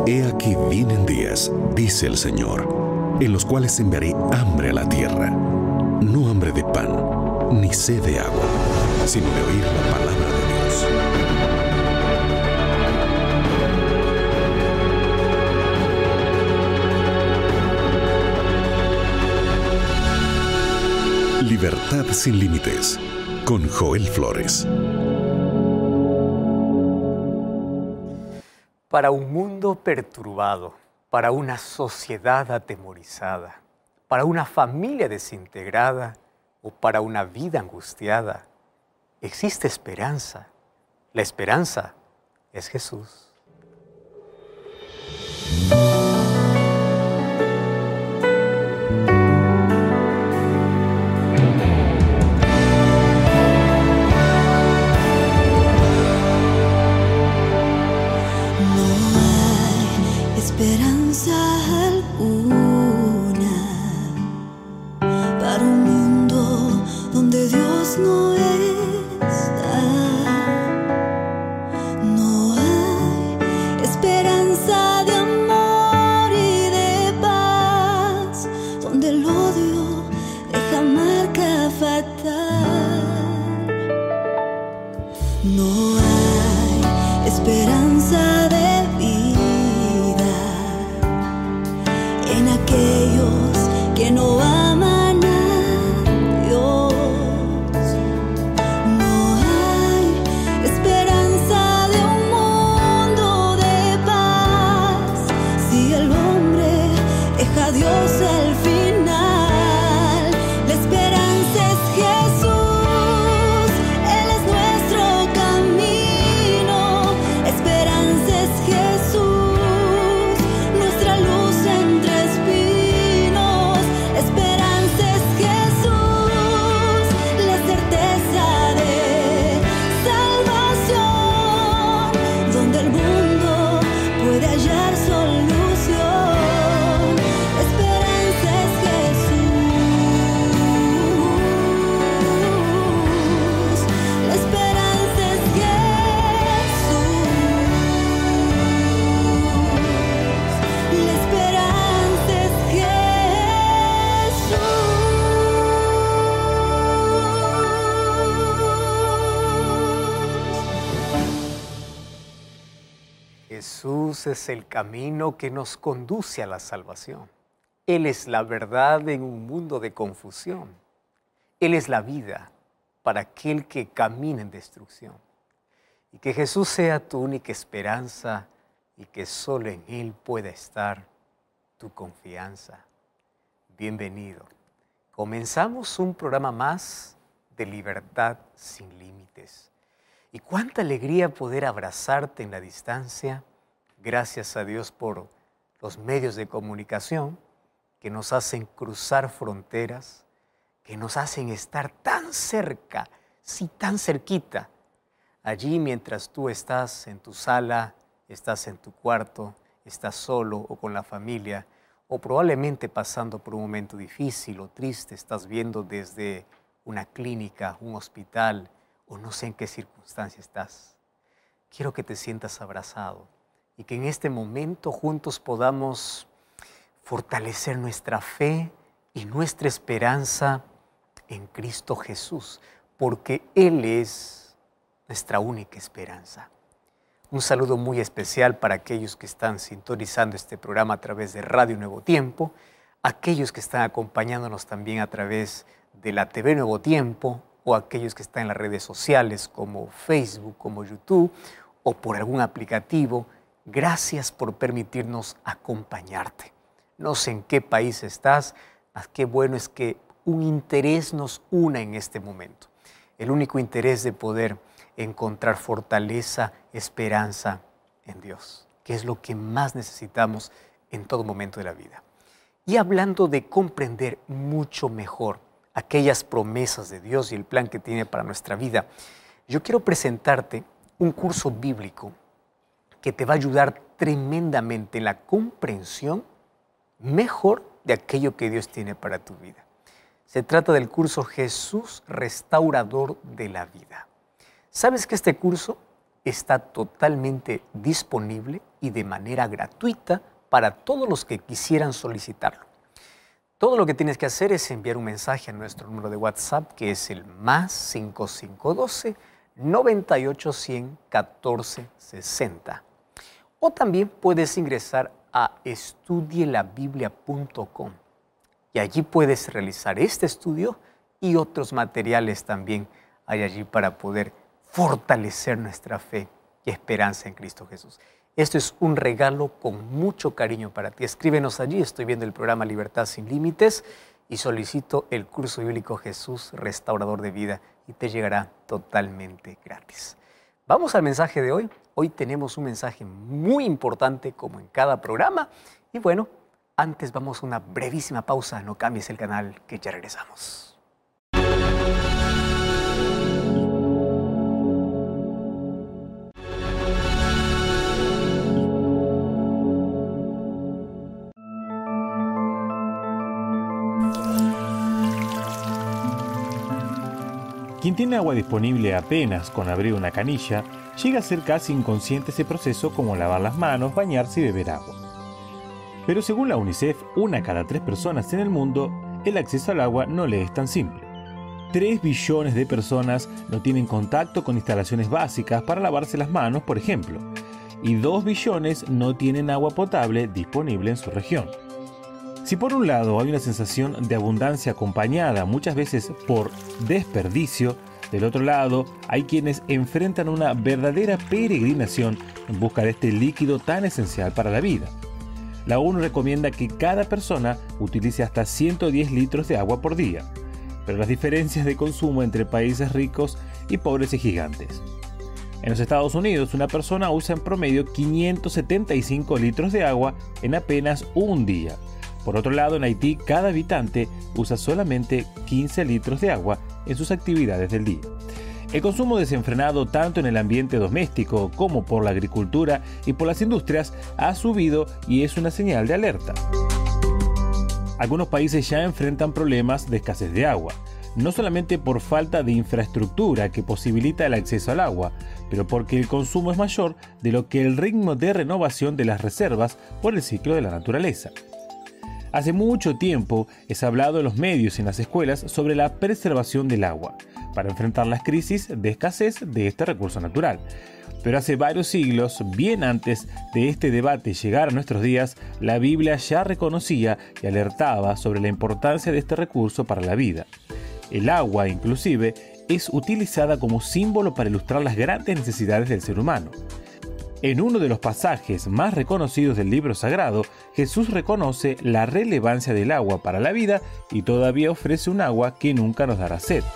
He aquí vienen días, dice el Señor, en los cuales enviaré hambre a la tierra, no hambre de pan, ni sed de agua, sino de oír la palabra de Dios. Libertad sin límites, con Joel Flores. Para un mundo perturbado, para una sociedad atemorizada, para una familia desintegrada o para una vida angustiada, existe esperanza. La esperanza es Jesús. Esperanza alguna para un mundo donde Dios no está. No hay esperanza de amor y de paz, donde el odio deja marca fatal. No hay esperanza de en aquellos que no aman a Dios. No hay esperanza de un mundo de paz si el hombre deja a Dios al final. La esperanza es Jesús, Él es nuestro camino. La esperanza es Jesús. Jesús es el camino que nos conduce a la salvación. Él es la verdad en un mundo de confusión. Él es la vida para aquel que camina en destrucción. Y que Jesús sea tu única esperanza y que solo en Él pueda estar tu confianza. Bienvenido. Comenzamos un programa más de Libertad sin Límites. Y cuánta alegría poder abrazarte en la distancia. Gracias a Dios por los medios de comunicación que nos hacen cruzar fronteras, que nos hacen estar tan cerca, sí, tan cerquita. Allí mientras tú estás en tu sala, estás en tu cuarto, estás solo o con la familia, o probablemente pasando por un momento difícil o triste, estás viendo desde una clínica, un hospital, o no sé en qué circunstancia estás. Quiero que te sientas abrazado y que en este momento juntos podamos fortalecer nuestra fe y nuestra esperanza en Cristo Jesús, porque Él es nuestra única esperanza. Un saludo muy especial para aquellos que están sintonizando este programa a través de Radio Nuevo Tiempo, aquellos que están acompañándonos también a través de la TV Nuevo Tiempo, o aquellos que están en las redes sociales como Facebook, como YouTube, o por algún aplicativo. Gracias por permitirnos acompañarte. No sé en qué país estás, mas qué bueno es que un interés nos una en este momento. El único interés de poder encontrar fortaleza, esperanza en Dios, que es lo que más necesitamos en todo momento de la vida. Y hablando de comprender mucho mejor aquellas promesas de Dios y el plan que tiene para nuestra vida, yo quiero presentarte un curso bíblico que te va a ayudar tremendamente en la comprensión mejor de aquello que Dios tiene para tu vida. Se trata del curso Jesús Restaurador de la Vida. ¿Sabes que este curso está totalmente disponible y de manera gratuita para todos los que quisieran solicitarlo. Todo lo que tienes que hacer es enviar un mensaje a nuestro número de WhatsApp, que es el +5512 98 100 14 60. O también puedes ingresar a estudielabiblia.com y allí puedes realizar este estudio y otros materiales también hay allí para poder fortalecer nuestra fe y esperanza en Cristo Jesús. Esto es un regalo con mucho cariño para ti. Escríbenos allí, estoy viendo el programa Libertad Sin Límites y solicito el curso bíblico Jesús Restaurador de Vida y te llegará totalmente gratis. Vamos al mensaje de hoy. Hoy tenemos un mensaje muy importante como en cada programa. Y bueno, antes vamos a una brevísima pausa. No cambies el canal, que ya regresamos. Quien tiene agua disponible apenas con abrir una canilla, llega a ser casi inconsciente ese proceso, como lavar las manos, bañarse y beber agua. Pero según la UNICEF, 1 cada 3 personas en el mundo, el acceso al agua no le es tan simple. 3 billones de personas no tienen contacto con instalaciones básicas para lavarse las manos, por ejemplo, y 2 billones no tienen agua potable disponible en su región. Si por un lado hay una sensación de abundancia acompañada muchas veces por desperdicio, del otro lado hay quienes enfrentan una verdadera peregrinación en busca de este líquido tan esencial para la vida. La ONU recomienda que cada persona utilice hasta 110 litros de agua por día, pero las diferencias de consumo entre países ricos y pobres es gigantes. En los Estados Unidos, una persona usa en promedio 575 litros de agua en apenas un día. Por otro lado, en Haití, cada habitante usa solamente 15 litros de agua en sus actividades del día. El consumo desenfrenado tanto en el ambiente doméstico como por la agricultura y por las industrias ha subido y es una señal de alerta. Algunos países ya enfrentan problemas de escasez de agua, no solamente por falta de infraestructura que posibilita el acceso al agua, pero porque el consumo es mayor de lo que el ritmo de renovación de las reservas por el ciclo de la naturaleza. Hace mucho tiempo es hablado en los medios y en las escuelas sobre la preservación del agua, para enfrentar las crisis de escasez de este recurso natural. Pero hace varios siglos, bien antes de este debate llegar a nuestros días, la Biblia ya reconocía y alertaba sobre la importancia de este recurso para la vida. El agua, inclusive, es utilizada como símbolo para ilustrar las grandes necesidades del ser humano. En uno de los pasajes más reconocidos del libro sagrado, Jesús reconoce la relevancia del agua para la vida y todavía ofrece un agua que nunca nos dará sed.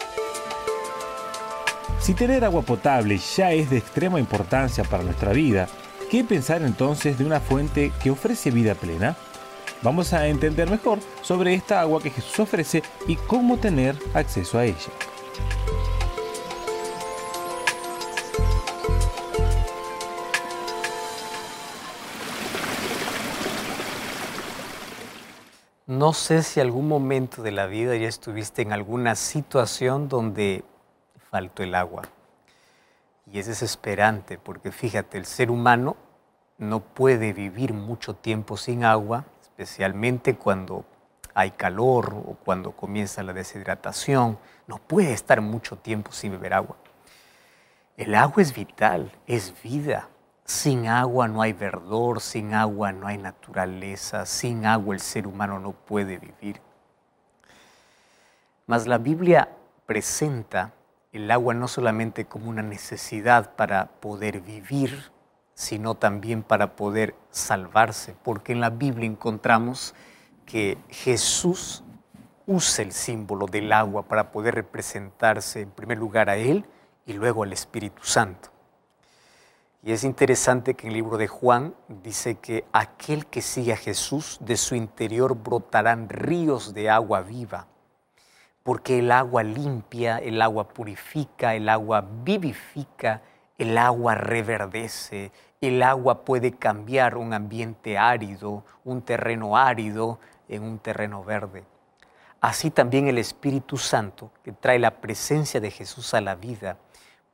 Si tener agua potable ya es de extrema importancia para nuestra vida, ¿qué pensar entonces de una fuente que ofrece vida plena? Vamos a entender mejor sobre esta agua que Jesús ofrece y cómo tener acceso a ella. No sé si algún momento de la vida ya estuviste en alguna situación donde faltó el agua. Y es desesperante porque fíjate, el ser humano no puede vivir mucho tiempo sin agua, especialmente cuando hay calor o cuando comienza la deshidratación. No puede estar mucho tiempo sin beber agua. El agua es vital, es vida. Sin agua no hay verdor, sin agua no hay naturaleza, sin agua el ser humano no puede vivir. Mas la Biblia presenta el agua no solamente como una necesidad para poder vivir, sino también para poder salvarse, porque en la Biblia encontramos que Jesús usa el símbolo del agua para poder representarse en primer lugar a Él y luego al Espíritu Santo. Y es interesante que en el libro de Juan dice que aquel que sigue a Jesús, de su interior brotarán ríos de agua viva, porque el agua limpia, el agua purifica, el agua vivifica, el agua reverdece, el agua puede cambiar un ambiente árido, un terreno árido en un terreno verde. Así también el Espíritu Santo, que trae la presencia de Jesús a la vida,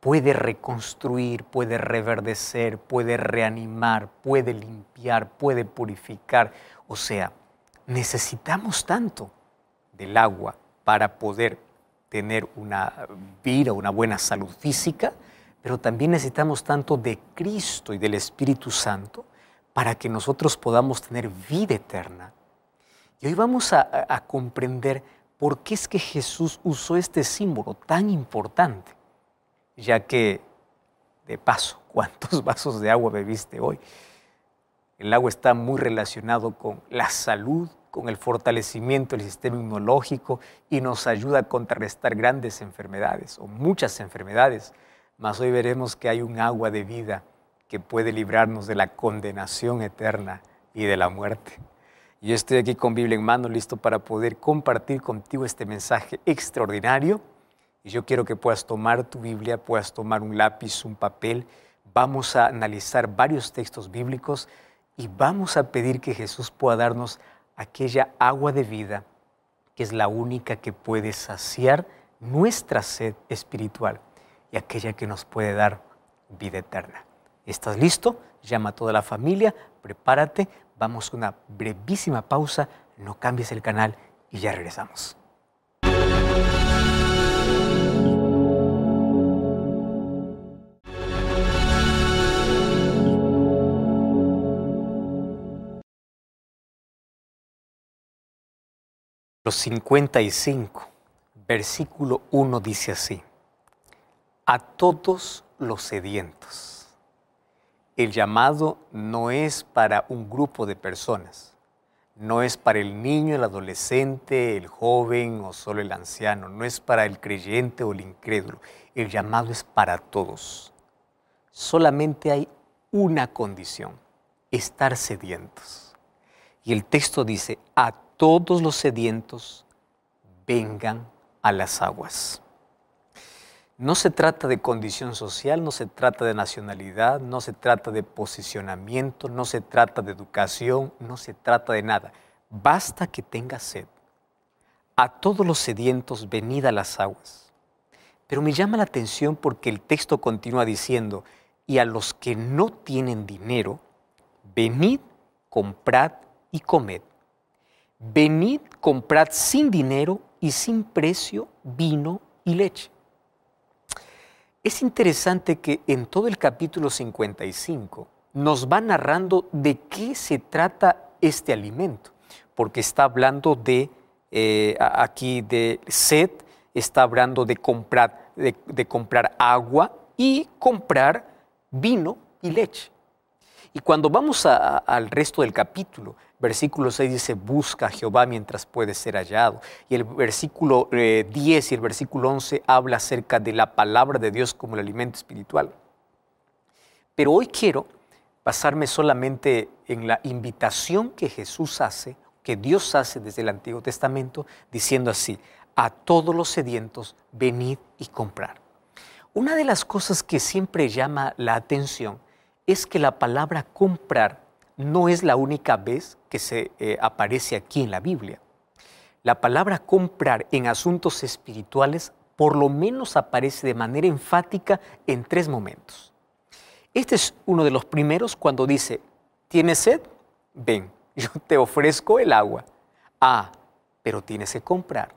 puede reconstruir, puede reverdecer, puede reanimar, puede limpiar, puede purificar. O sea, necesitamos tanto del agua para poder tener una vida, una buena salud física, pero también necesitamos tanto de Cristo y del Espíritu Santo para que nosotros podamos tener vida eterna. Y hoy vamos a comprender por qué es que Jesús usó este símbolo tan importante, ya que, de paso, ¿cuántos vasos de agua bebiste hoy? El agua está muy relacionado con la salud, con el fortalecimiento del sistema inmunológico y nos ayuda a contrarrestar grandes enfermedades o muchas enfermedades. Mas hoy veremos que hay un agua de vida que puede librarnos de la condenación eterna y de la muerte. Yo estoy aquí con Biblia en mano, listo para poder compartir contigo este mensaje extraordinario. Y yo quiero que puedas tomar tu Biblia, puedas tomar un lápiz, un papel. Vamos a analizar varios textos bíblicos y vamos a pedir que Jesús pueda darnos aquella agua de vida que es la única que puede saciar nuestra sed espiritual y aquella que nos puede dar vida eterna. ¿Estás listo? Llama a toda la familia, prepárate, vamos a una brevísima pausa, no cambies el canal y ya regresamos. Los 55, versículo 1 dice así: a todos los sedientos. El llamado no es para un grupo de personas, no es para el niño, el adolescente, el joven o solo el anciano, no es para el creyente o el incrédulo. El llamado es para todos. Solamente hay una condición: estar sedientos. Y el texto dice: a todos los sedientos vengan a las aguas. No se trata de condición social, no se trata de nacionalidad, no se trata de posicionamiento, no se trata de educación, no se trata de nada. Basta que tengas sed. A todos los sedientos venid a las aguas. Pero me llama la atención porque el texto continúa diciendo: y a los que no tienen dinero, venid, comprad y comed. Venid, comprad sin dinero y sin precio vino y leche. Es interesante que en todo el capítulo 55 nos va narrando de qué se trata este alimento, porque está hablando de aquí de sed, está hablando de comprar agua y comprar vino y leche. Y cuando vamos al resto del capítulo, versículo 6 dice: busca a Jehová mientras puede ser hallado. Y el versículo 10 y el versículo 11 habla acerca de la palabra de Dios como el alimento espiritual. Pero hoy quiero basarme solamente en la invitación que Jesús hace, que Dios hace desde el Antiguo Testamento, diciendo así: a todos los sedientos, venid y comprad. Una de las cosas que siempre llama la atención es que la palabra comprar no es la única vez que se aparece aquí en la Biblia. La palabra comprar en asuntos espirituales por lo menos aparece de manera enfática en 3 momentos. Este es uno de los primeros, cuando dice: ¿tienes sed? Ven, yo te ofrezco el agua. Ah, pero tienes que comprar.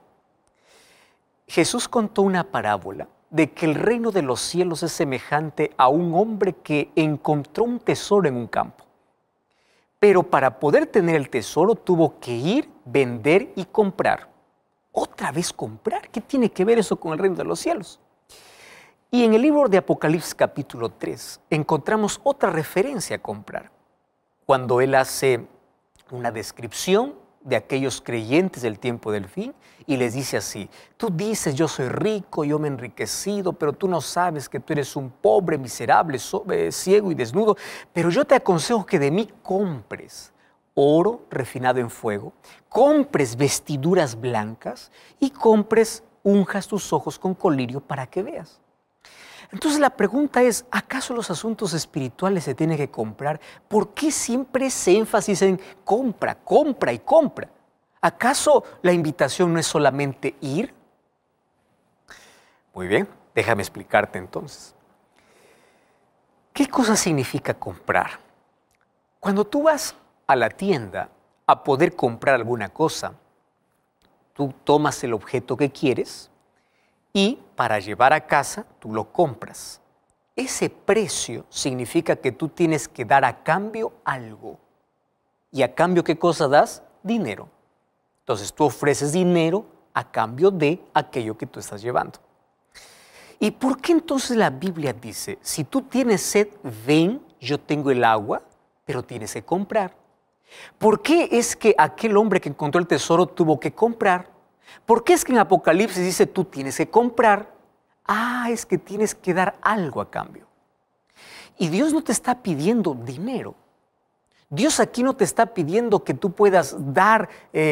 Jesús contó una parábola de que el reino de los cielos es semejante a un hombre que encontró un tesoro en un campo. Pero para poder tener el tesoro tuvo que ir, vender y comprar. ¿Otra vez comprar? ¿Qué tiene que ver eso con el reino de los cielos? Y en el libro de Apocalipsis capítulo 3 encontramos otra referencia a comprar. Cuando él hace una descripción de aquellos creyentes del tiempo del fin y les dice así: tú dices, yo soy rico, yo me he enriquecido, pero tú no sabes que tú eres un pobre, miserable, ciego y desnudo, pero yo te aconsejo que de mí compres oro refinado en fuego, compres vestiduras blancas y unjas tus ojos con colirio para que veas. Entonces la pregunta es: ¿acaso los asuntos espirituales se tienen que comprar? ¿Por qué siempre ese énfasis en compra, compra y compra? ¿Acaso la invitación no es solamente ir? Muy bien, déjame explicarte entonces. ¿Qué cosa significa comprar? Cuando tú vas a la tienda a poder comprar alguna cosa, tú tomas el objeto que quieres y para llevar a casa tú lo compras. Ese precio significa que tú tienes que dar a cambio algo. ¿Y a cambio qué cosa das? Dinero. Entonces tú ofreces dinero a cambio de aquello que tú estás llevando. ¿Y por qué entonces la Biblia dice, si tú tienes sed, ven, yo tengo el agua, pero tienes que comprar? ¿Por qué es que aquel hombre que encontró el tesoro tuvo que comprar? ¿Por qué es que en Apocalipsis dice, tú tienes que comprar? Es que tienes que dar algo a cambio. Y Dios no te está pidiendo dinero. Dios aquí no te está pidiendo que tú puedas dar,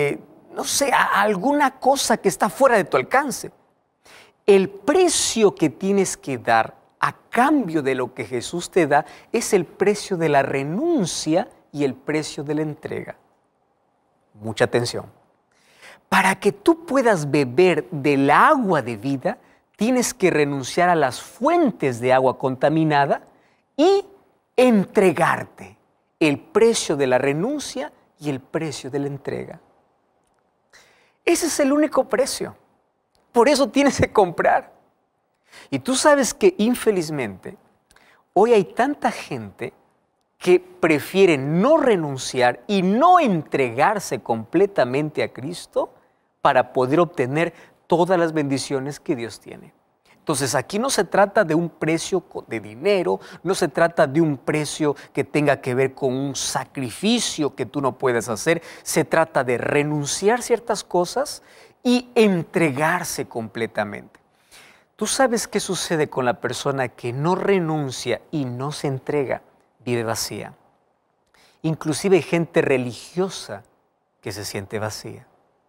alguna cosa que está fuera de tu alcance. El precio que tienes que dar a cambio de lo que Jesús te da es el precio de la renuncia y el precio de la entrega. Mucha atención. Para que tú puedas beber del agua de vida, tienes que renunciar a las fuentes de agua contaminada y entregarte. El precio de la renuncia y el precio de la entrega. Ese es el único precio. Por eso tienes que comprar. Y tú sabes que infelizmente hoy hay tanta gente que prefiere no renunciar y no entregarse completamente a Cristo para poder obtener todas las bendiciones que Dios tiene. Entonces aquí no se trata de un precio de dinero, no se trata de un precio que tenga que ver con un sacrificio que tú no puedes hacer, se trata de renunciar ciertas cosas y entregarse completamente. ¿Tú sabes qué sucede con la persona que no renuncia y no se entrega? Vive vacía. Inclusive hay gente religiosa que se siente vacía.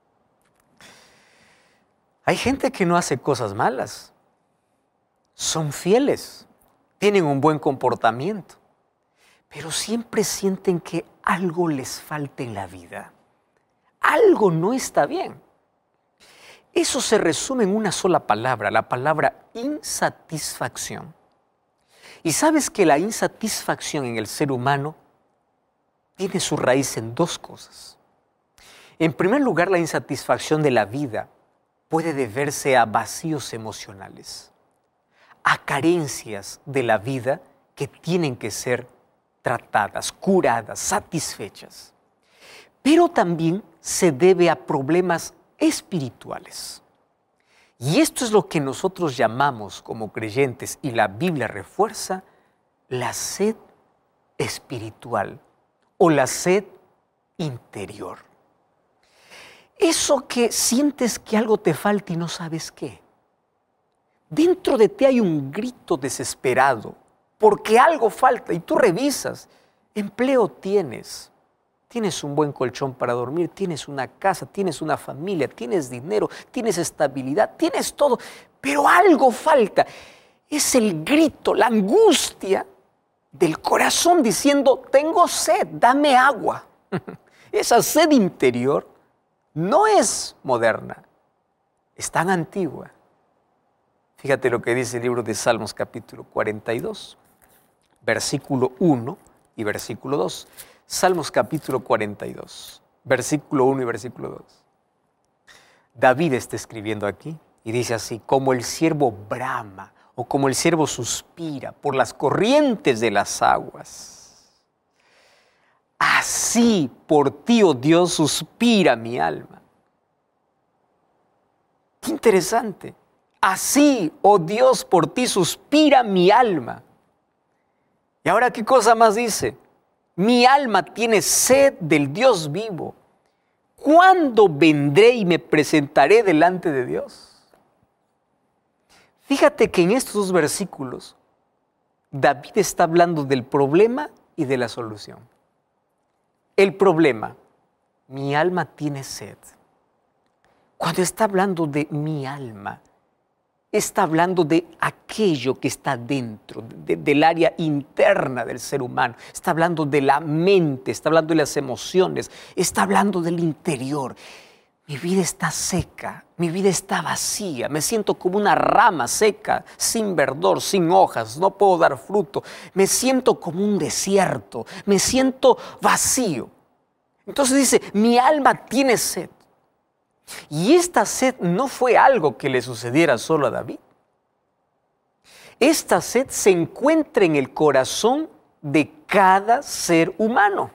Hay gente que no hace cosas malas. Son fieles, tienen un buen comportamiento, pero siempre sienten que algo les falta en la vida. Algo no está bien. Eso se resume en una sola palabra, la palabra insatisfacción. Y sabes que la insatisfacción en el ser humano tiene su raíz en dos cosas. En primer lugar, la insatisfacción de la vida puede deberse a vacíos emocionales, a carencias de la vida que tienen que ser tratadas, curadas, satisfechas. Pero también se debe a problemas espirituales. Y esto es lo que nosotros llamamos como creyentes, y la Biblia refuerza, la sed espiritual o la sed interior. Eso que sientes que algo te falta y no sabes qué. Dentro de ti hay un grito desesperado porque algo falta y tú revisas. Empleo tienes un buen colchón para dormir, tienes una casa, tienes una familia, tienes dinero, tienes estabilidad, tienes todo, pero algo falta. Es el grito, la angustia del corazón diciendo, tengo sed, dame agua. Esa sed interior no es moderna, es tan antigua. Fíjate lo que dice el libro de Salmos capítulo 42, versículo 1 y versículo 2. Salmos capítulo 42, versículo 1 y versículo 2. David está escribiendo aquí y dice así, como el siervo brama o como el siervo suspira por las corrientes de las aguas. Así por ti, oh Dios, suspira mi alma. Qué interesante. Así, oh Dios, por ti suspira mi alma. Y ahora, ¿qué cosa más dice? Mi alma tiene sed del Dios vivo. ¿Cuándo vendré y me presentaré delante de Dios? Fíjate que en estos dos versículos, David está hablando del problema y de la solución. El problema, mi alma tiene sed. Cuando está hablando de mi alma, está hablando de aquello que está dentro, del área interna del ser humano. Está hablando de la mente, está hablando de las emociones, está hablando del interior. mi vida está seca, mi vida está vacía, me siento como una rama seca, sin verdor, sin hojas, no puedo dar fruto, me siento como un desierto, me siento vacío. Entonces dice, mi alma tiene sed. Y esta sed no fue algo que le sucediera solo a David. Esta sed se encuentra en el corazón de cada ser humano.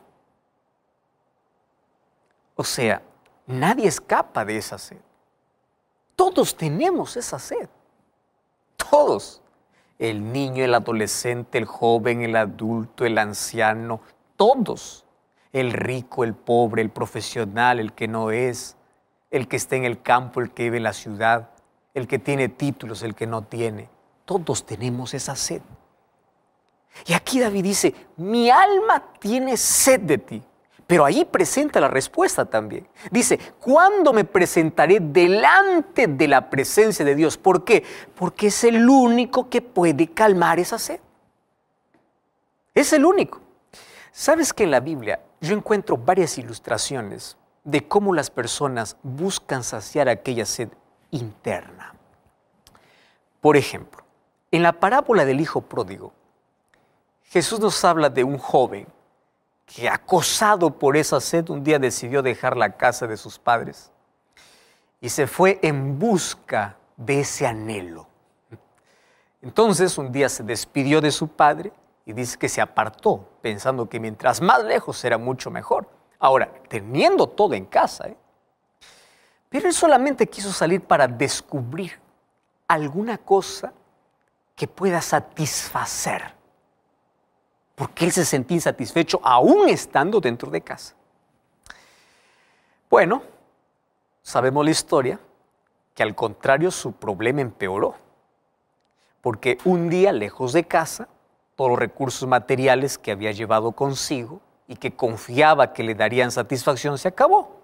O sea, nadie escapa de esa sed. Todos tenemos esa sed. Todos. El niño, el adolescente, el joven, el adulto, el anciano, todos. El rico, el pobre, el profesional, el que no es, el que está en el campo, el que vive en la ciudad, el que tiene títulos, el que no tiene. Todos tenemos esa sed. Y aquí David dice, mi alma tiene sed de ti. Pero ahí presenta la respuesta también. Dice, ¿cuándo me presentaré delante de la presencia de Dios? ¿Por qué? Porque es el único que puede calmar esa sed. Es el único. ¿Sabes que en la Biblia yo encuentro varias ilustraciones de cómo las personas buscan saciar aquella sed interna? Por ejemplo, en la parábola del hijo pródigo, Jesús nos habla de un joven que, acosado por esa sed, un día decidió dejar la casa de sus padres y se fue en busca de ese anhelo. Entonces un día se despidió de su padre y dice que se apartó, pensando que mientras más lejos era mucho mejor. Ahora, teniendo todo en casa, pero él solamente quiso salir para descubrir alguna cosa que pueda satisfacer, porque él se sentía insatisfecho aún estando dentro de casa. Bueno, sabemos la historia, que al contrario su problema empeoró, porque un día lejos de casa, todos los recursos materiales que había llevado consigo y que confiaba que le darían satisfacción se acabó.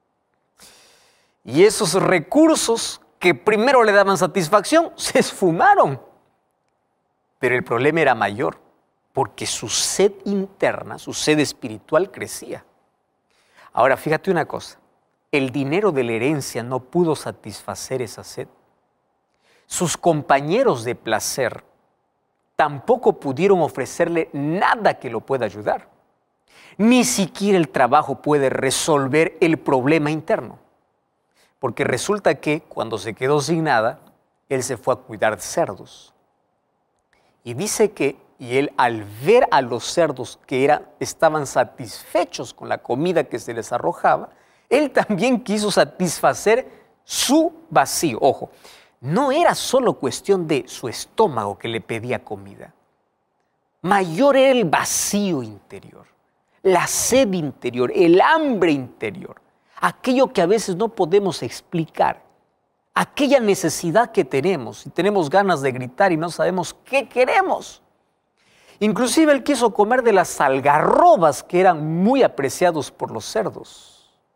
Y esos recursos que primero le daban satisfacción se esfumaron. Pero el problema era mayor, porque su sed interna, su sed espiritual crecía. Ahora, fíjate una cosa, el dinero de la herencia no pudo satisfacer esa sed. Sus compañeros de placer tampoco pudieron ofrecerle nada que lo pueda ayudar. Ni siquiera el trabajo puede resolver el problema interno. Porque resulta que cuando se quedó sin nada, él se fue a cuidar cerdos. Y dice que, y él al ver a los cerdos que estaban satisfechos con la comida que se les arrojaba, él también quiso satisfacer su vacío. Ojo, no era solo cuestión de su estómago que le pedía comida. Mayor era el vacío interior, la sed interior, el hambre interior, aquello que a veces no podemos explicar, aquella necesidad que tenemos y tenemos ganas de gritar y no sabemos qué queremos. Inclusive él quiso comer de las algarrobas que eran muy apreciados por los cerdos.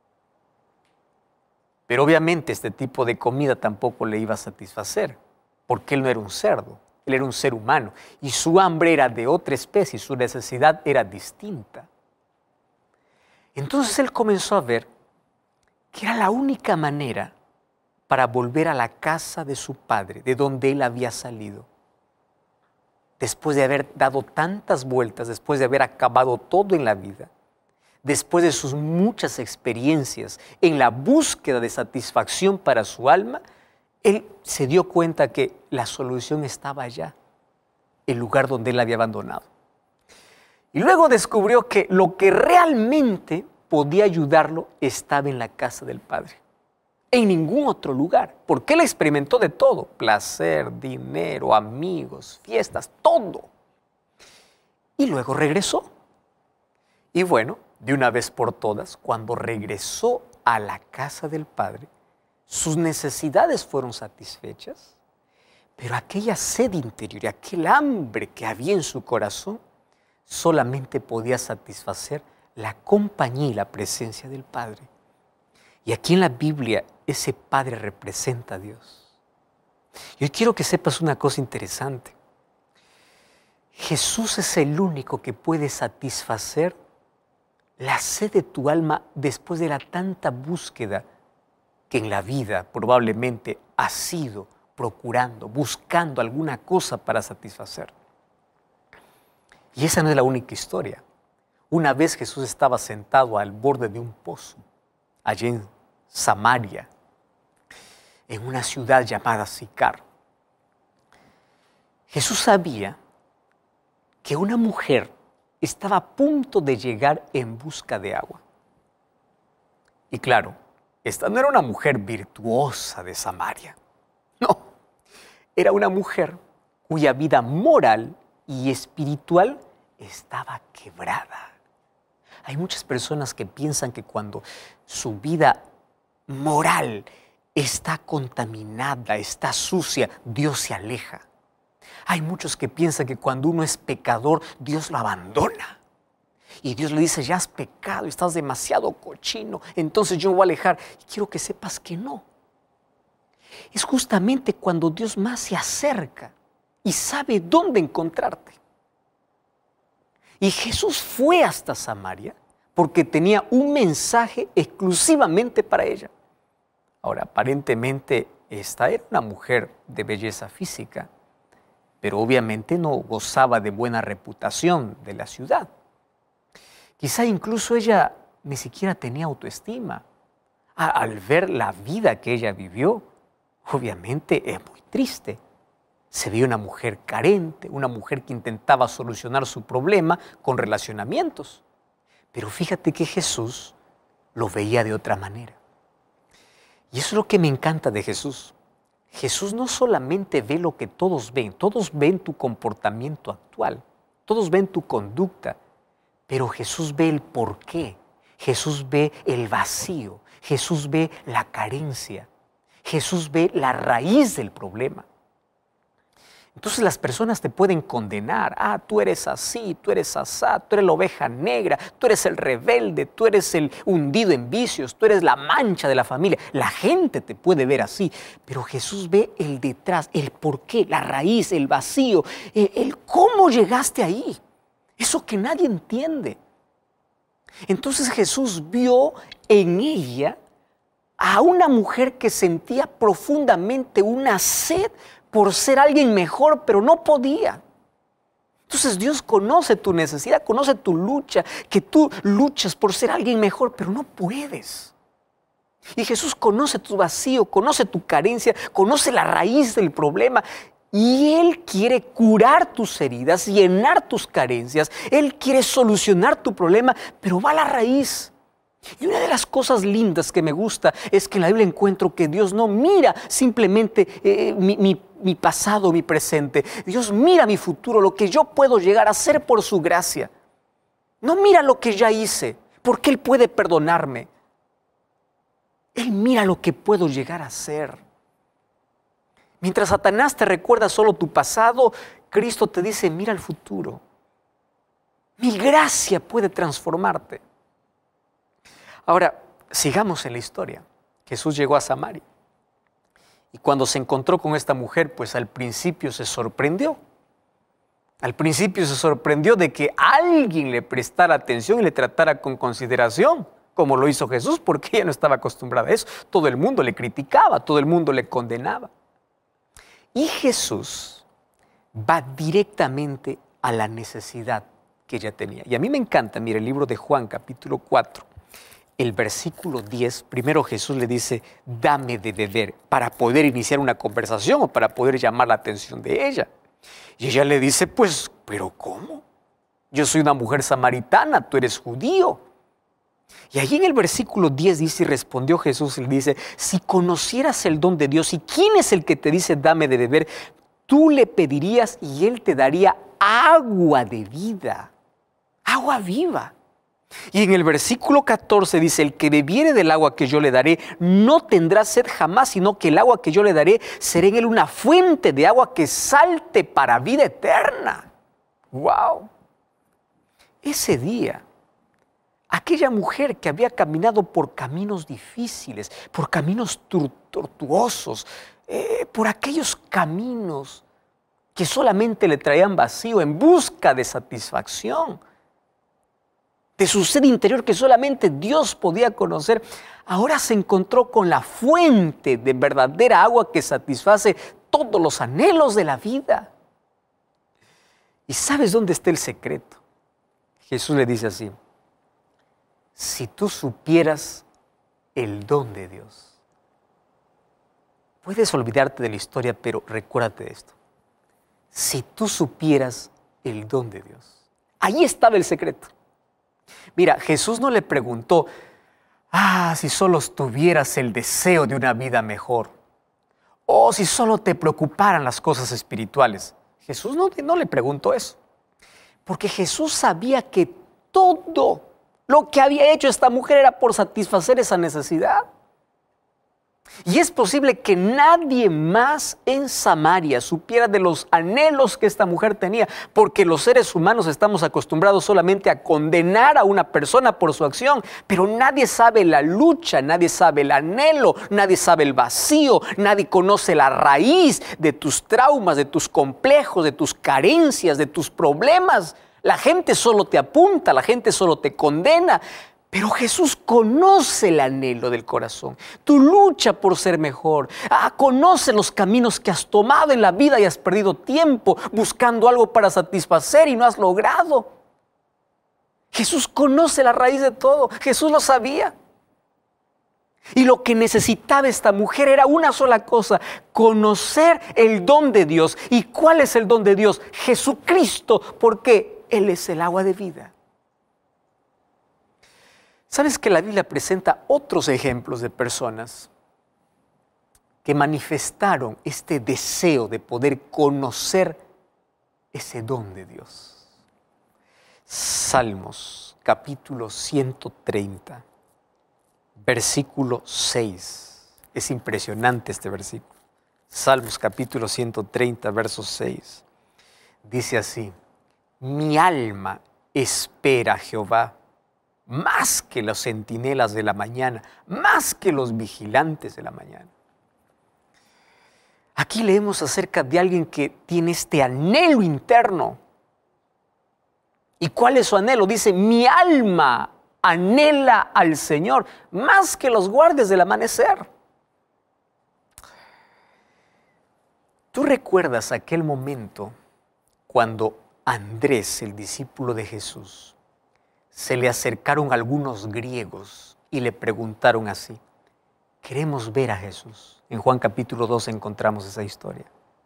Pero obviamente este tipo de comida tampoco le iba a satisfacer, porque él no era un cerdo, él era un ser humano y su hambre era de otra especie, su necesidad era distinta. Entonces él comenzó a ver que era la única manera para volver a la casa de su padre, de donde él había salido. Después de haber dado tantas vueltas, después de haber acabado todo en la vida, después de sus muchas experiencias en la búsqueda de satisfacción para su alma, él se dio cuenta que la solución estaba allá, el lugar donde él había abandonado. Y luego descubrió que lo que realmente podía ayudarlo estaba en la casa del Padre, en ningún otro lugar, porque él experimentó de todo, placer, dinero, amigos, fiestas, todo. Y luego regresó. Y bueno, de una vez por todas, cuando regresó a la casa del Padre, sus necesidades fueron satisfechas, pero aquella sed interior y aquel hambre que había en su corazón solamente podía satisfacer la compañía y la presencia del Padre. Y aquí en la Biblia ese Padre representa a Dios. Yo quiero que sepas una cosa interesante. Jesús es el único que puede satisfacer la sed de tu alma después de la tanta búsqueda que en la vida probablemente has ido procurando, buscando alguna cosa para satisfacer. Y esa no es la única historia. Una vez Jesús estaba sentado al borde de un pozo, allí en Samaria, en una ciudad llamada Sicar. Jesús sabía que una mujer estaba a punto de llegar en busca de agua. Y claro, esta no era una mujer virtuosa de Samaria. No, era una mujer cuya vida moral y espiritual estaba quebrada. Hay muchas personas que piensan que cuando su vida moral está contaminada, está sucia, Dios se aleja. Hay muchos que piensan que cuando uno es pecador, Dios lo abandona. Y Dios le dice, ya has pecado, estás demasiado cochino, entonces yo me voy a alejar. Y quiero que sepas que no. Es justamente cuando Dios más se acerca y sabe dónde encontrarte. Y Jesús fue hasta Samaria porque tenía un mensaje exclusivamente para ella. Ahora, aparentemente, esta era una mujer de belleza física, pero obviamente no gozaba de buena reputación de la ciudad. Quizá incluso ella ni siquiera tenía autoestima. Al ver la vida que ella vivió, obviamente es muy triste. Se veía una mujer carente, una mujer que intentaba solucionar su problema con relacionamientos. Pero fíjate que Jesús lo veía de otra manera. Y eso es lo que me encanta de Jesús. Jesús no solamente ve lo que todos ven tu comportamiento actual, todos ven tu conducta, pero Jesús ve el porqué, Jesús ve el vacío, Jesús ve la carencia, Jesús ve la raíz del problema. Entonces las personas te pueden condenar. Tú eres así, tú eres asá, tú eres la oveja negra, tú eres el rebelde, tú eres el hundido en vicios, tú eres la mancha de la familia. La gente te puede ver así, pero Jesús ve el detrás, el porqué, la raíz, el vacío, el cómo llegaste ahí. Eso que nadie entiende. Entonces Jesús vio en ella a una mujer que sentía profundamente una sed por ser alguien mejor, pero no podía. Entonces Dios conoce tu necesidad, conoce tu lucha, que tú luchas por ser alguien mejor, pero no puedes. Y Jesús conoce tu vacío, conoce tu carencia, conoce la raíz del problema. Y Él quiere curar tus heridas, llenar tus carencias. Él quiere solucionar tu problema, pero va a la raíz. Y una de las cosas lindas que me gusta es que en la Biblia encuentro que Dios no mira simplemente mi pasado, mi presente. Dios mira mi futuro, lo que yo puedo llegar a hacer por su gracia. No mira lo que ya hice, porque Él puede perdonarme. Él mira lo que puedo llegar a hacer. Mientras Satanás te recuerda solo tu pasado, Cristo te dice, mira el futuro. Mi gracia puede transformarte. Ahora, sigamos en la historia. Jesús llegó a Samaria. Y cuando se encontró con esta mujer, pues al principio se sorprendió. Al principio se sorprendió de que alguien le prestara atención y le tratara con consideración, como lo hizo Jesús, porque ella no estaba acostumbrada a eso. Todo el mundo le criticaba, todo el mundo le condenaba. Y Jesús va directamente a la necesidad que ella tenía. Y a mí me encanta, mire, el libro de Juan, capítulo 4. El versículo 10, primero Jesús le dice, dame de beber, para poder iniciar una conversación o para poder llamar la atención de ella. Y ella le dice, pues, ¿pero cómo? Yo soy una mujer samaritana, tú eres judío. Y allí en el versículo 10 dice, y respondió Jesús, y le dice, si conocieras el don de Dios y quién es el que te dice, dame de beber, tú le pedirías y Él te daría agua de vida, agua viva. Y en el versículo 14 dice, el que bebiere del agua que yo le daré no tendrá sed jamás, sino que el agua que yo le daré será en él una fuente de agua que salte para vida eterna. ¡Wow! Ese día, aquella mujer que había caminado por caminos difíciles, por caminos tortuosos, por aquellos caminos que solamente le traían vacío en busca de satisfacción, de su sed interior que solamente Dios podía conocer, ahora se encontró con la fuente de verdadera agua que satisface todos los anhelos de la vida. ¿Y sabes dónde está el secreto? Jesús le dice así: si tú supieras el don de Dios. Puedes olvidarte de la historia, pero recuérdate de esto. Si tú supieras el don de Dios. Ahí estaba el secreto. Mira, Jesús no le preguntó, si solo tuvieras el deseo de una vida mejor, o si solo te preocuparan las cosas espirituales. Jesús no le preguntó eso, porque Jesús sabía que todo lo que había hecho esta mujer era por satisfacer esa necesidad. Y es posible que nadie más en Samaria supiera de los anhelos que esta mujer tenía, porque los seres humanos estamos acostumbrados solamente a condenar a una persona por su acción, pero nadie sabe la lucha, nadie sabe el anhelo, nadie sabe el vacío, nadie conoce la raíz de tus traumas, de tus complejos, de tus carencias, de tus problemas. La gente solo te apunta, la gente solo te condena. Pero Jesús conoce el anhelo del corazón, tu lucha por ser mejor. Conoce los caminos que has tomado en la vida y has perdido tiempo buscando algo para satisfacer y no has logrado. Jesús conoce la raíz de todo, Jesús lo sabía. Y lo que necesitaba esta mujer era una sola cosa: conocer el don de Dios. ¿Y cuál es el don de Dios? Jesucristo, porque Él es el agua de vida. ¿Sabes que la Biblia presenta otros ejemplos de personas que manifestaron este deseo de poder conocer ese don de Dios? Salmos, capítulo 130, versículo 6. Es impresionante este versículo. Salmos, capítulo 130, verso 6. Dice así: mi alma espera a Jehová, más que los centinelas de la mañana, más que los vigilantes de la mañana. Aquí leemos acerca de alguien que tiene este anhelo interno. ¿Y cuál es su anhelo? Dice: mi alma anhela al Señor, más que los guardias del amanecer. ¿Tú recuerdas aquel momento cuando Andrés, el discípulo de Jesús, se le acercaron algunos griegos y le preguntaron así: queremos ver a Jesús? En Juan capítulo 2 encontramos esa historia.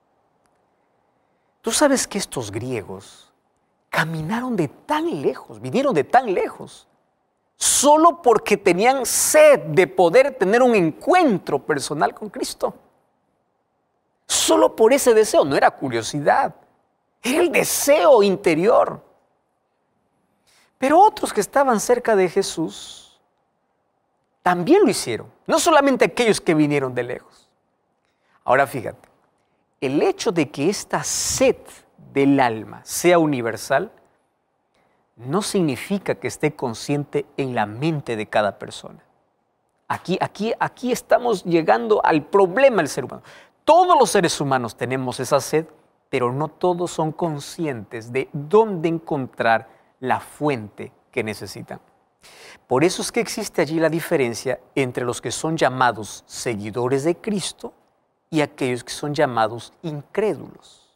Tú sabes que estos griegos caminaron de tan lejos, vinieron de tan lejos, solo porque tenían sed de poder tener un encuentro personal con Cristo. Solo por ese deseo, no era curiosidad, era el deseo interior. Pero otros que estaban cerca de Jesús también lo hicieron, no solamente aquellos que vinieron de lejos. Ahora fíjate, el hecho de que esta sed del alma sea universal no significa que esté consciente en la mente de cada persona. Aquí estamos llegando al problema del ser humano. Todos los seres humanos tenemos esa sed, pero no todos son conscientes de dónde encontrar la fuente que necesitan. Por eso es que existe allí la diferencia entre los que son llamados seguidores de Cristo y aquellos que son llamados incrédulos.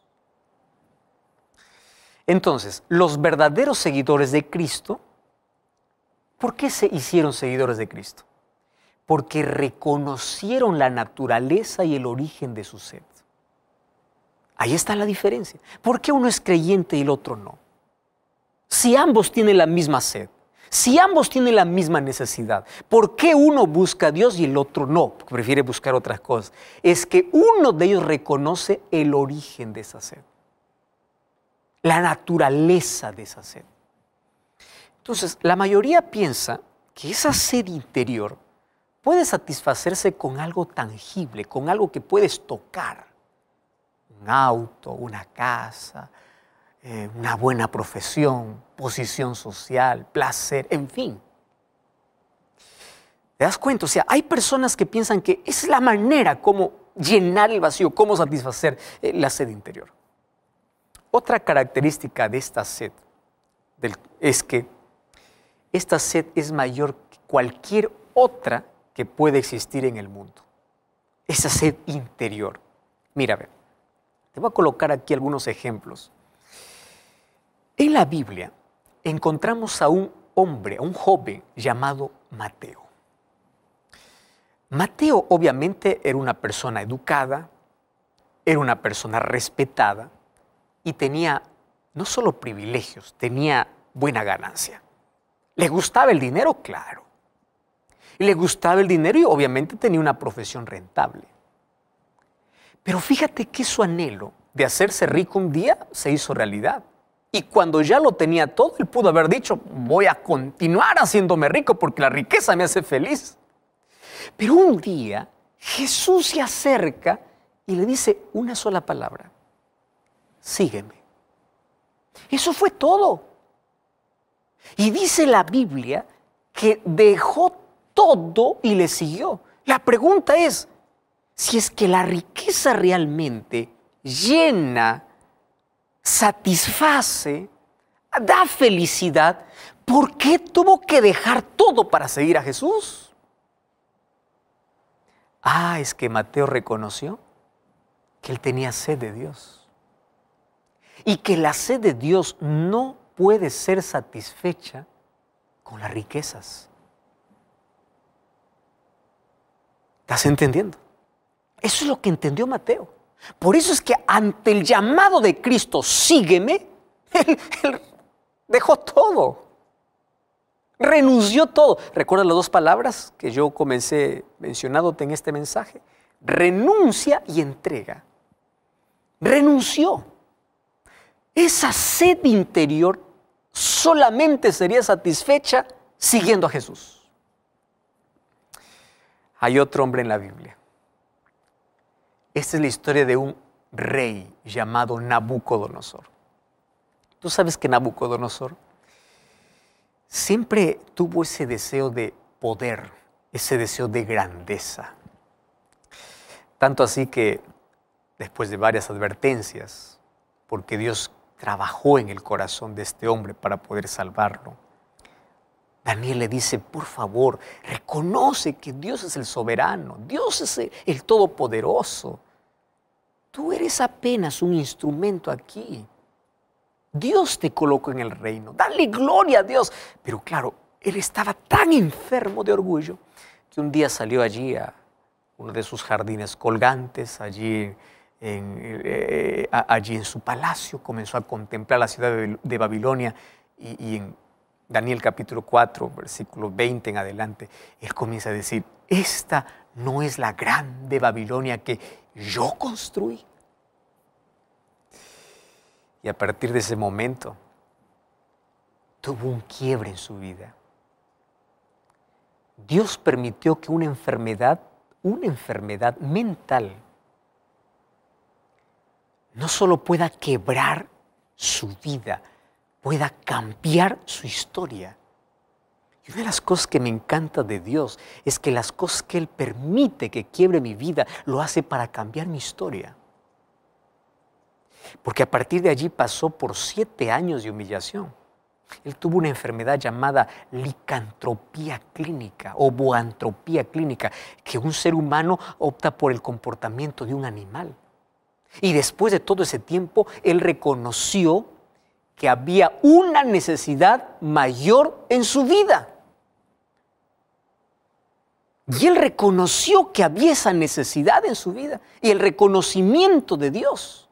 Entonces, los verdaderos seguidores de Cristo, ¿por qué se hicieron seguidores de Cristo? Porque reconocieron la naturaleza y el origen de su sed. Ahí está la diferencia. ¿Por qué uno es creyente y el otro no? Si ambos tienen la misma sed, si ambos tienen la misma necesidad, ¿por qué uno busca a Dios y el otro no? Porque prefiere buscar otras cosas. Es que uno de ellos reconoce el origen de esa sed, la naturaleza de esa sed. Entonces, la mayoría piensa que esa sed interior puede satisfacerse con algo tangible, con algo que puedes tocar. Un auto, una casa, una buena profesión, posición social, placer, en fin. ¿Te das cuenta? O sea, hay personas que piensan que esa es la manera como llenar el vacío, cómo satisfacer la sed interior. Otra característica de esta sed es que esta sed es mayor que cualquier otra que puede existir en el mundo. Esa sed interior. Mira, a ver, te voy a colocar aquí algunos ejemplos. En la Biblia encontramos a un hombre, a un joven llamado Mateo. Mateo obviamente era una persona educada, era una persona respetada y tenía no solo privilegios, tenía buena ganancia. ¿Le gustaba el dinero? Claro. Le gustaba el dinero y obviamente tenía una profesión rentable. Pero fíjate que su anhelo de hacerse rico un día se hizo realidad. Y cuando ya lo tenía todo, él pudo haber dicho, voy a continuar haciéndome rico porque la riqueza me hace feliz. Pero un día Jesús se acerca y le dice una sola palabra: sígueme. Eso fue todo. Y dice la Biblia que dejó todo y le siguió. La pregunta es, si es que la riqueza realmente llena, satisface, da felicidad, ¿por qué tuvo que dejar todo para seguir a Jesús? Es que Mateo reconoció que él tenía sed de Dios y que la sed de Dios no puede ser satisfecha con las riquezas. ¿Estás entendiendo? Eso es lo que entendió Mateo. Por eso es que ante el llamado de Cristo, sígueme, él dejó todo. Renunció todo. ¿Recuerdas las dos palabras que yo comencé mencionándote en este mensaje? Renuncia y entrega. Renunció. Esa sed interior solamente sería satisfecha siguiendo a Jesús. Hay otro hombre en la Biblia. Esta es la historia de un rey llamado Nabucodonosor. Tú sabes que Nabucodonosor siempre tuvo ese deseo de poder, ese deseo de grandeza. Tanto así que después de varias advertencias, porque Dios trabajó en el corazón de este hombre para poder salvarlo, Daniel le dice, por favor, reconoce que Dios es el soberano, Dios es el todopoderoso. Tú eres apenas un instrumento aquí. Dios te colocó en el reino, dale gloria a Dios. Pero claro, él estaba tan enfermo de orgullo que un día salió allí a uno de sus jardines colgantes, allí en su palacio, comenzó a contemplar la ciudad de Babilonia y en Daniel capítulo 4, versículo 20 en adelante, él comienza a decir, esta no es la grande Babilonia que yo construí. Y a partir de ese momento, tuvo un quiebre en su vida. Dios permitió que una enfermedad mental, no solo pueda quebrar su vida, pueda cambiar su historia. Y una de las cosas que me encanta de Dios es que las cosas que Él permite que quiebre mi vida, lo hace para cambiar mi historia. Porque a partir de allí pasó por 7 años de humillación. Él tuvo una enfermedad llamada licantropía clínica o boantropía clínica, que un ser humano opta por el comportamiento de un animal. Y después de todo ese tiempo, él reconoció que había una necesidad mayor en su vida. Y él reconoció que había esa necesidad en su vida y el reconocimiento de Dios.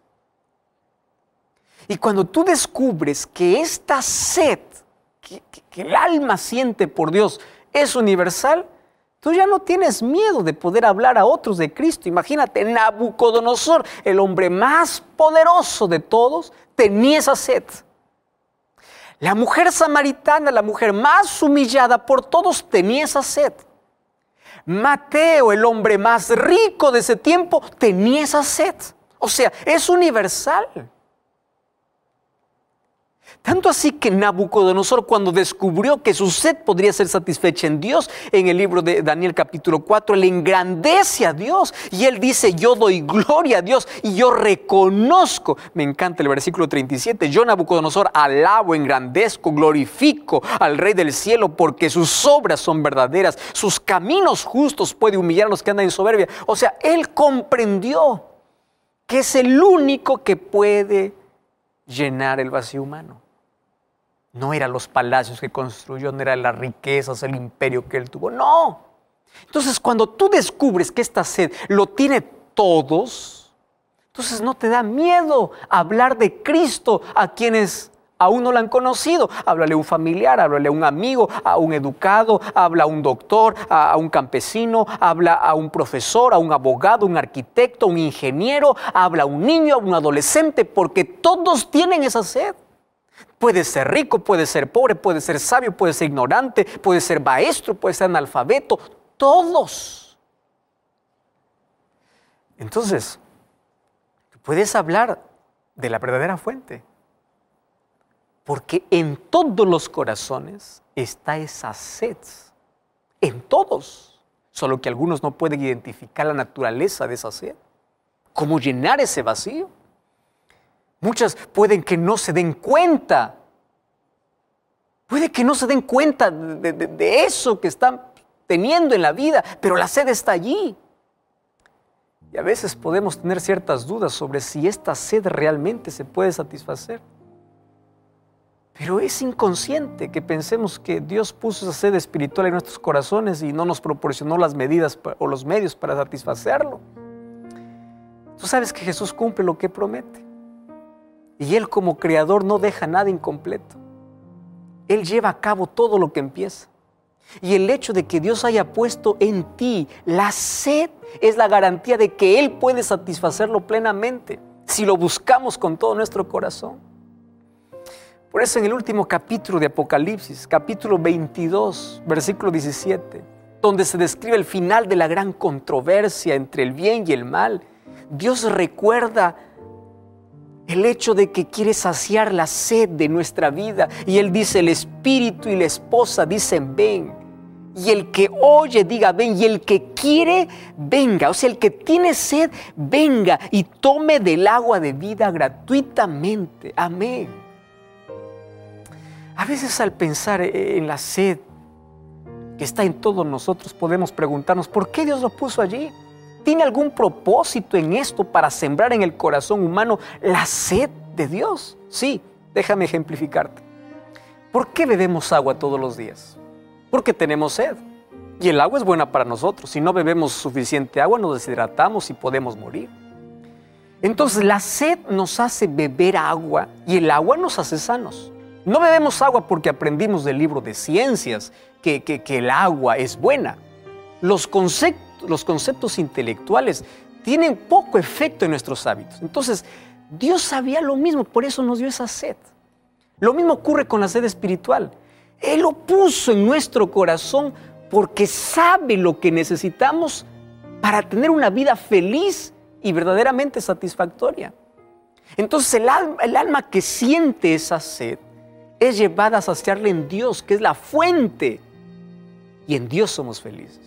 Y cuando tú descubres que esta sed que el alma siente por Dios es universal, tú ya no tienes miedo de poder hablar a otros de Cristo. Imagínate, Nabucodonosor, el hombre más poderoso de todos, tenía esa sed. La mujer samaritana, la mujer más humillada por todos, tenía esa sed. Mateo, el hombre más rico de ese tiempo, tenía esa sed. O sea, es universal. Tanto así que Nabucodonosor, cuando descubrió que su sed podría ser satisfecha en Dios, en el libro de Daniel capítulo 4, le engrandece a Dios. Y él dice, yo doy gloria a Dios y yo reconozco. Me encanta el versículo 37. Yo, Nabucodonosor, alabo, engrandezco, glorifico al Rey del cielo porque sus obras son verdaderas. Sus caminos justos puede humillar a los que andan en soberbia. O sea, él comprendió que es el único que puede llenar el vacío humano. No eran los palacios que construyó, no eran las riquezas, el imperio que él tuvo, no. Entonces, cuando tú descubres que esta sed lo tiene todos, entonces no te da miedo hablar de Cristo a quienes aún no lo han conocido. Háblale a un familiar, háblale a un amigo, a un educado, habla a un doctor, a un campesino, habla a un profesor, a un abogado, a un arquitecto, a un ingeniero, habla a un niño, a un adolescente, porque todos tienen esa sed. Puede ser rico, puede ser pobre, puede ser sabio, puede ser ignorante, puede ser maestro, puede ser analfabeto, todos. Entonces, puedes hablar de la verdadera fuente. Porque en todos los corazones está esa sed, en todos, solo que algunos no pueden identificar la naturaleza de esa sed, cómo llenar ese vacío. Muchas pueden que no se den cuenta, de eso que están teniendo en la vida, pero la sed está allí. Y a veces podemos tener ciertas dudas sobre si esta sed realmente se puede satisfacer. Pero es inconsciente que pensemos que Dios puso esa sed espiritual en nuestros corazones y no nos proporcionó las medidas o los medios para satisfacerlo. Tú sabes que Jesús cumple lo que promete. Y Él como creador no deja nada incompleto. Él lleva a cabo todo lo que empieza. Y el hecho de que Dios haya puesto en ti la sed es la garantía de que Él puede satisfacerlo plenamente si lo buscamos con todo nuestro corazón. Por eso en el último capítulo de Apocalipsis, capítulo 22, versículo 17, donde se describe el final de la gran controversia entre el bien y el mal, Dios recuerda el hecho de que quiere saciar la sed de nuestra vida. Y Él dice, el espíritu y la esposa dicen, ven. Y el que oye diga, ven. Y el que quiere, venga. O sea, el que tiene sed, venga y tome del agua de vida gratuitamente. Amén. A veces al pensar en la sed que está en todos nosotros, podemos preguntarnos, ¿por qué Dios lo puso allí? ¿Tiene algún propósito en esto para sembrar en el corazón humano la sed de Dios? Sí, déjame ejemplificarte. ¿Por qué bebemos agua todos los días? Porque tenemos sed. Y el agua es buena para nosotros. Si no bebemos suficiente agua, nos deshidratamos y podemos morir. Entonces, la sed nos hace beber agua y el agua nos hace sanos. No bebemos agua porque aprendimos del libro de ciencias que el agua es buena. Los conceptos intelectuales tienen poco efecto en nuestros hábitos. Entonces, Dios sabía lo mismo, por eso nos dio esa sed. Lo mismo ocurre con la sed espiritual. Él lo puso en nuestro corazón porque sabe lo que necesitamos para tener una vida feliz y verdaderamente satisfactoria. Entonces, el alma que siente esa sed es llevada a saciarla en Dios, que es la fuente, y en Dios somos felices.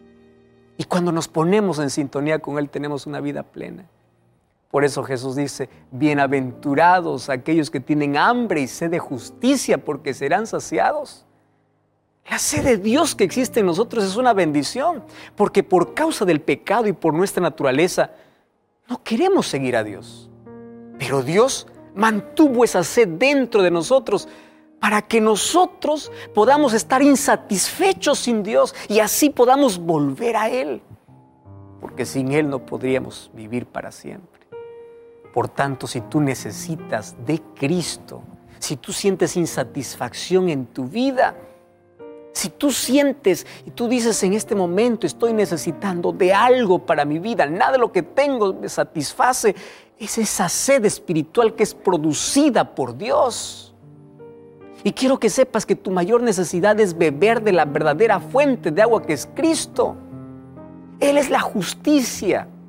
Y cuando nos ponemos en sintonía con Él, tenemos una vida plena. Por eso Jesús dice, bienaventurados aquellos que tienen hambre y sed de justicia, porque serán saciados. La sed de Dios que existe en nosotros es una bendición, porque por causa del pecado y por nuestra naturaleza, no queremos seguir a Dios. Pero Dios mantuvo esa sed dentro de nosotros para que nosotros podamos estar insatisfechos sin Dios y así podamos volver a Él. Porque sin Él no podríamos vivir para siempre. Por tanto, si tú necesitas de Cristo, si tú sientes insatisfacción en tu vida, si tú sientes y tú dices en este momento estoy necesitando de algo para mi vida, nada de lo que tengo me satisface, es esa sed espiritual que es producida por Dios. Y quiero que sepas que tu mayor necesidad es beber de la verdadera fuente de agua que es Cristo. Él es la justicia.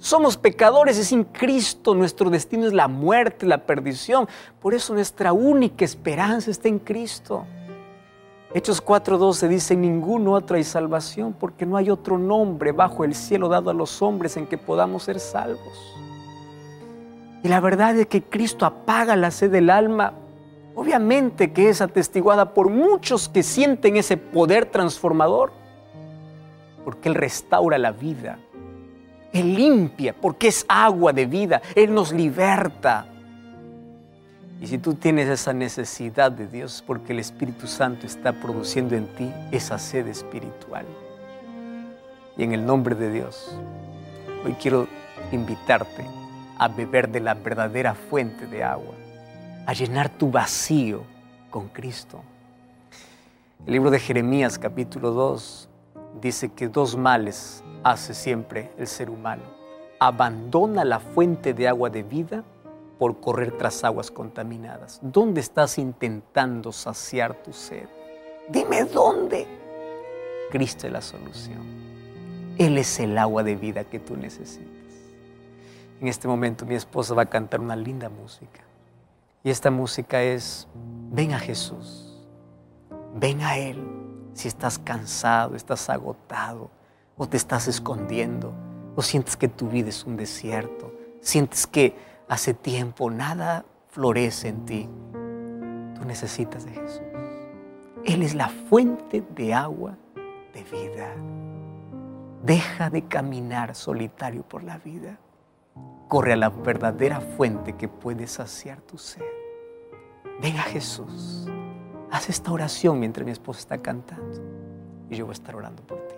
Somos pecadores y sin Cristo nuestro destino es la muerte, la perdición. Por eso nuestra única esperanza está en Cristo. Hechos 4:12 dice: en ningún otro hay salvación, porque no hay otro nombre bajo el cielo dado a los hombres en que podamos ser salvos. Y la verdad es que Cristo apaga la sed del alma, obviamente que es atestiguada por muchos que sienten ese poder transformador, porque Él restaura la vida. Él limpia, porque es agua de vida. Él nos liberta. Y si tú tienes esa necesidad de Dios, es porque el Espíritu Santo está produciendo en ti esa sed espiritual. Y en el nombre de Dios, hoy quiero invitarte a beber de la verdadera fuente de agua, a llenar tu vacío con Cristo. El libro de Jeremías, capítulo 2, dice que 2 males hace siempre el ser humano. Abandona la fuente de agua de vida por correr tras aguas contaminadas. ¿Dónde estás intentando saciar tu sed? Dime dónde. Cristo es la solución. Él es el agua de vida que tú necesitas. En este momento mi esposa va a cantar una linda música. Y esta música es: ven a Jesús. Ven a Él. Si estás cansado, estás agotado, o te estás escondiendo, o sientes que tu vida es un desierto, sientes que hace tiempo nada florece en ti, tú necesitas de Jesús. Él es la fuente de agua de vida. Deja de caminar solitario por la vida. Corre a la verdadera fuente que puede saciar tu sed. Ven a Jesús. Haz esta oración mientras mi esposa está cantando y yo voy a estar orando por ti.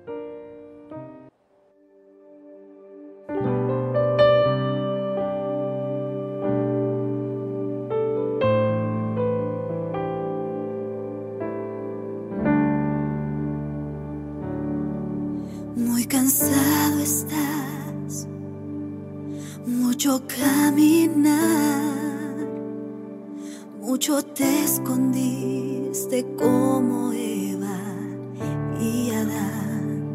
Muy cansado estás, mucho caminar, mucho te escondiste como Eva y Adán.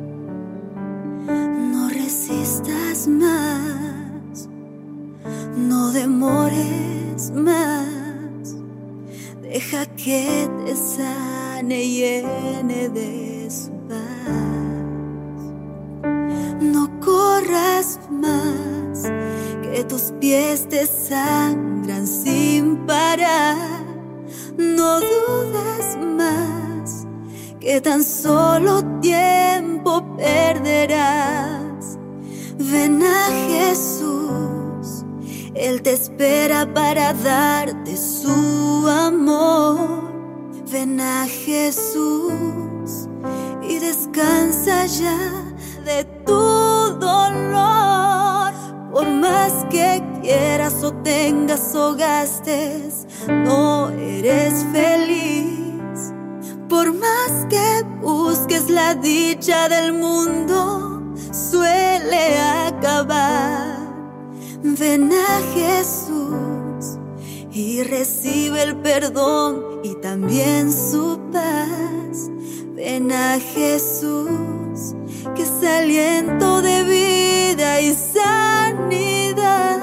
No resistas más, no demores más, deja que te sane y llene de su paz. No corras más, que tus pies te sangran sin parar. No dudes más, que tan solo tiempo perderás. Ven a Jesús, Él te espera para darte su amor. Ven a Jesús y descansa ya de tu dolor. Por más que quieras o tengas o gastes, no eres feliz. Por más que busques la dicha del mundo, suele acabar. Ven a Jesús y recibe el perdón y también su paz. Ven a Jesús, que es aliento de vida y sanidad.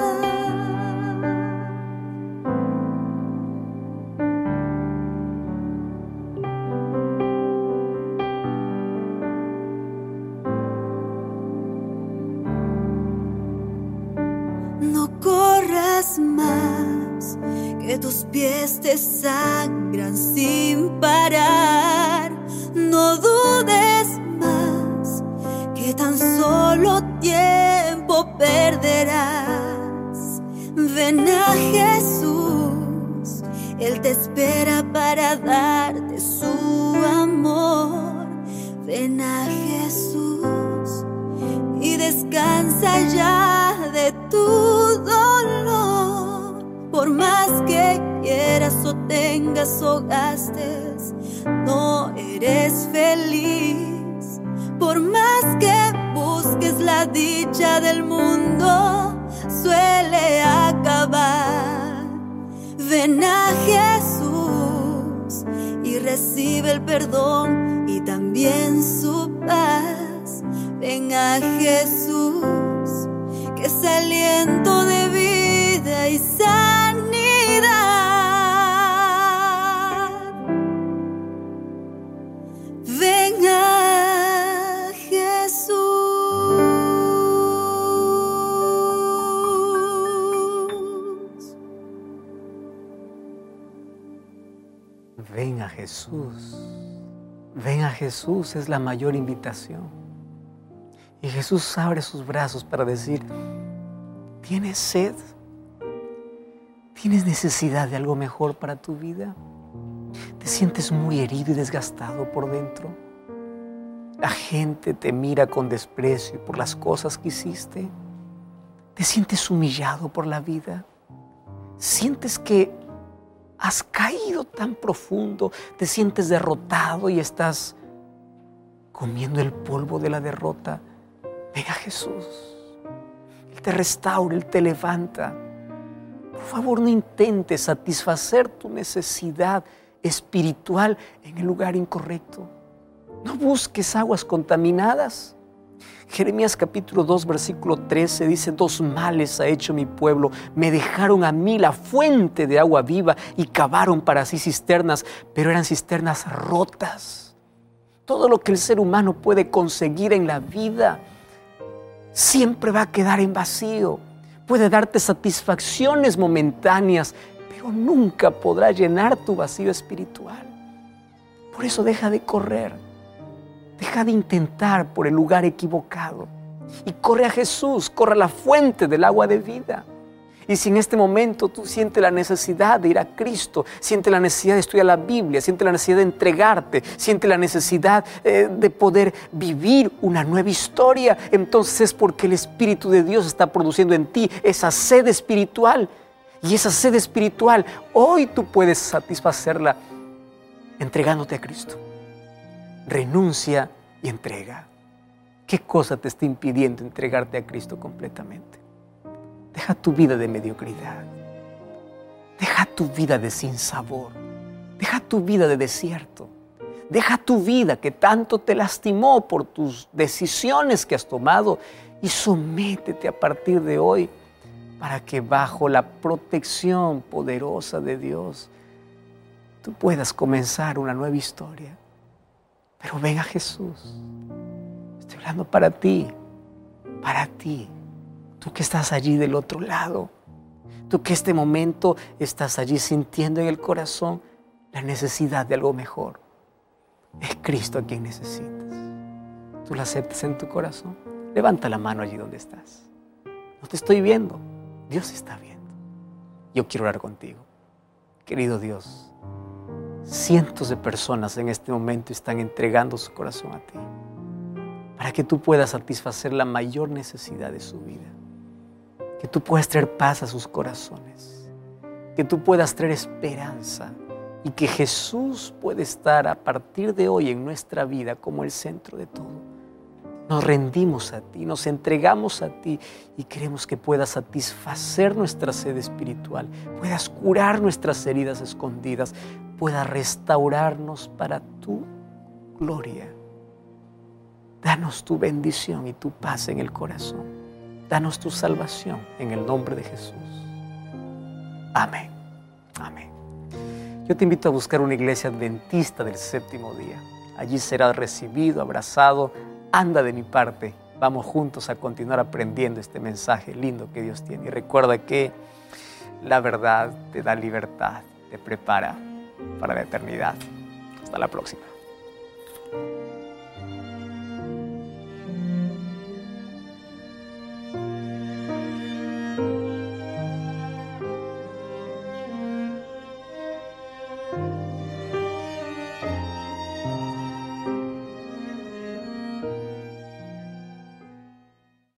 No corras más, que tus pies te sangran sin parar. No dudes más, que tan solo tiempo perderás. Ven a Jesús, Él te espera para darte su amor. Ven a Jesús y descansa ya de tu dolor. Por más que quieras o tengas o gastes, no eres feliz. Por más que busques la dicha del mundo, suele acabar. Ven a Jesús y recibe el perdón y también su paz. Ven a Jesús aliento de vida y sanidad. Venga Jesús. Ven a Jesús. Ven a Jesús es la mayor invitación. Y Jesús abre sus brazos para decir, ¿tienes sed? ¿Tienes necesidad de algo mejor para tu vida? ¿Te sientes muy herido y desgastado por dentro? ¿La gente te mira con desprecio por las cosas que hiciste? ¿Te sientes humillado por la vida? ¿Sientes que has caído tan profundo? ¿Te sientes derrotado y estás comiendo el polvo de la derrota? Ven a Jesús. Él te restaura, Él te levanta. Por favor, no intentes satisfacer tu necesidad espiritual en el lugar incorrecto. No busques aguas contaminadas. Jeremías capítulo 2, versículo 13 dice, 2 males ha hecho mi pueblo. Me dejaron a mí la fuente de agua viva y cavaron para sí cisternas, pero eran cisternas rotas. Todo lo que el ser humano puede conseguir en la vida siempre va a quedar en vacío. Puede darte satisfacciones momentáneas, pero nunca podrá llenar tu vacío espiritual. Por eso deja de correr. Deja de intentar por el lugar equivocado y corre a Jesús, corre a la fuente del agua de vida. Y si en este momento tú sientes la necesidad de ir a Cristo, sientes la necesidad de estudiar la Biblia, sientes la necesidad de entregarte, sientes la necesidad de poder vivir una nueva historia, entonces es porque el Espíritu de Dios está produciendo en ti esa sed espiritual. Y esa sed espiritual hoy tú puedes satisfacerla entregándote a Cristo. Renuncia y entrega. ¿Qué cosa te está impidiendo entregarte a Cristo completamente? Deja tu vida de mediocridad. Deja tu vida de sinsabor. Deja tu vida de desierto. Deja tu vida que tanto te lastimó por tus decisiones que has tomado y sométete a partir de hoy para que bajo la protección poderosa de Dios tú puedas comenzar una nueva historia. Pero ven a Jesús. Estoy hablando para ti, tú que estás allí del otro lado, tú que este momento estás allí sintiendo en el corazón la necesidad de algo mejor. Es Cristo a quien necesitas. ¿Tú lo aceptas en tu corazón? Levanta la mano allí donde estás. No te estoy viendo, Dios está viendo. Yo quiero orar contigo. Querido Dios, cientos de personas en este momento están entregando su corazón a ti para que tú puedas satisfacer la mayor necesidad de su vida, que tú puedas traer paz a sus corazones, que tú puedas traer esperanza y que Jesús puede estar a partir de hoy en nuestra vida como el centro de todo. Nos rendimos a ti, nos entregamos a ti y queremos que puedas satisfacer nuestra sed espiritual, puedas curar nuestras heridas escondidas, puedas restaurarnos para tu gloria. Danos tu bendición y tu paz en el corazón. Danos tu salvación en el nombre de Jesús. Amén. Amén. Yo te invito a buscar una iglesia adventista del séptimo día. Allí serás recibido, abrazado. Anda de mi parte. Vamos juntos a continuar aprendiendo este mensaje lindo que Dios tiene. Y recuerda que la verdad te da libertad, te prepara para la eternidad. Hasta la próxima.